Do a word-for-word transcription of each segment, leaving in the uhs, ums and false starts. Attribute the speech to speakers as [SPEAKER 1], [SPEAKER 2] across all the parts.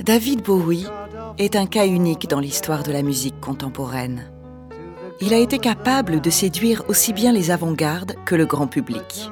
[SPEAKER 1] David Bowie est un cas unique dans l'histoire de la musique contemporaine. Il a été capable de séduire aussi bien les avant-gardes que le grand public.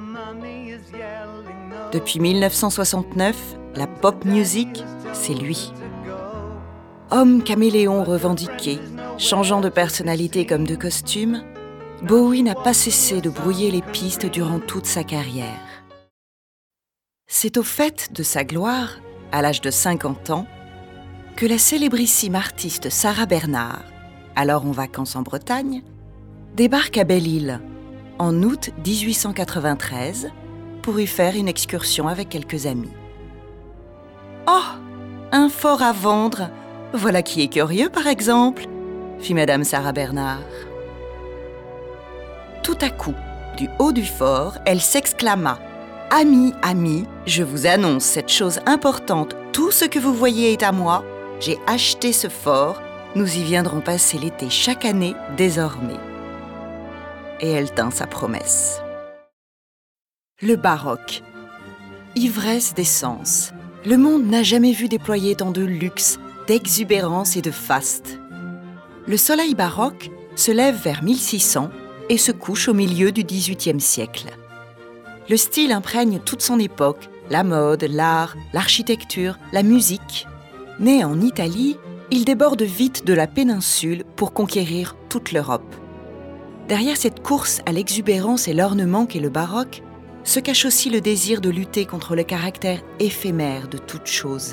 [SPEAKER 1] Depuis mille neuf cent soixante-neuf, la pop music, c'est lui. Homme caméléon revendiqué, changeant de personnalité comme de costume, Bowie n'a pas cessé de brouiller les pistes durant toute sa carrière. C'est au fait de sa gloire, à l'âge de cinquante ans, que la célébrissime artiste Sarah Bernhardt, alors en vacances en Bretagne, débarque à Belle-Île en août dix-huit cent quatre-vingt-treize pour y faire une excursion avec quelques amis. « Oh, un fort à vendre! Voilà qui est curieux, par exemple !» fit Madame Sarah Bernhardt. Tout à coup, du haut du fort, elle s'exclama « Amis, amis, je vous annonce cette chose importante, tout ce que vous voyez est à moi. J'ai acheté ce fort, nous y viendrons passer l'été chaque année désormais. » Et elle tint sa promesse. Le baroque. Ivresse des sens. Le monde n'a jamais vu déployer tant de luxe, d'exubérance et de faste. Le soleil baroque se lève vers mille six cents et se couche au milieu du dix-huitième siècle. Le style imprègne toute son époque, la mode, l'art, l'architecture, la musique. Né en Italie, il déborde vite de la péninsule pour conquérir toute l'Europe. Derrière cette course à l'exubérance et l'ornement qu'est le baroque, se cache aussi le désir de lutter contre le caractère éphémère de toute chose.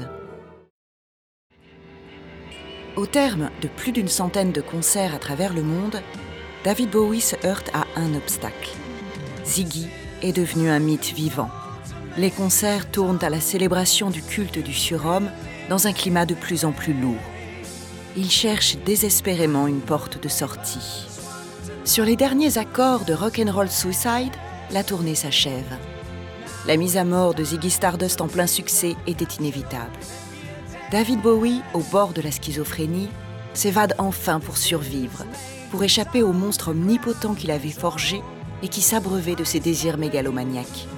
[SPEAKER 1] Au terme de plus d'une centaine de concerts à travers le monde, David Bowie se heurte à un obstacle. Ziggy est devenu un mythe vivant. Les concerts tournent à la célébration du culte du surhomme dans un climat de plus en plus lourd. Il cherche désespérément une porte de sortie. Sur les derniers accords de Rock'n'Roll Suicide, la tournée s'achève. La mise à mort de Ziggy Stardust en plein succès était inévitable. David Bowie, au bord de la schizophrénie, s'évade enfin pour survivre, pour échapper au monstre omnipotent qu'il avait forgé et qui s'abreuvait de ses désirs mégalomaniaques.